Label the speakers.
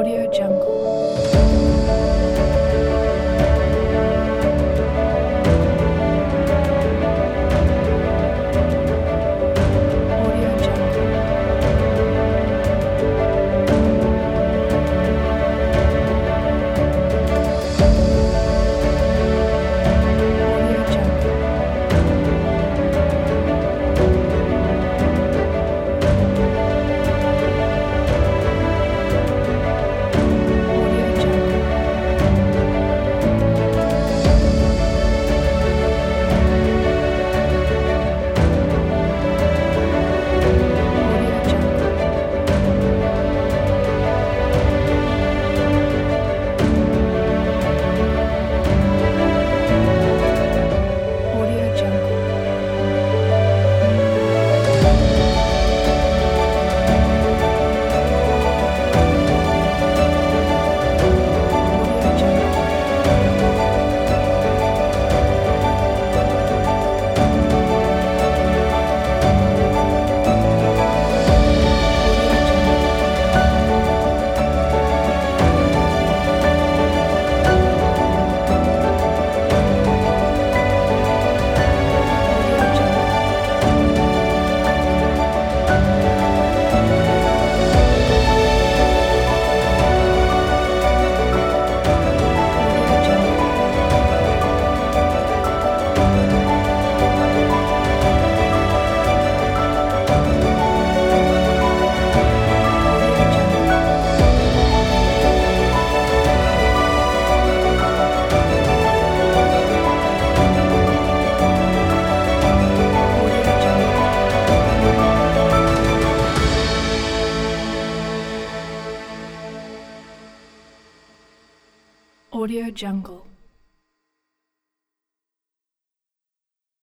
Speaker 1: Audio Jungle. Audio Jungle. Audio Jungle. Audio Jungle. Audio Jungle. Audio Jungle. Audio Jungle. Audio Jungle. Audio Jungle. Audio Jungle. Audio Jungle. Audio Jungle. Audio Jungle.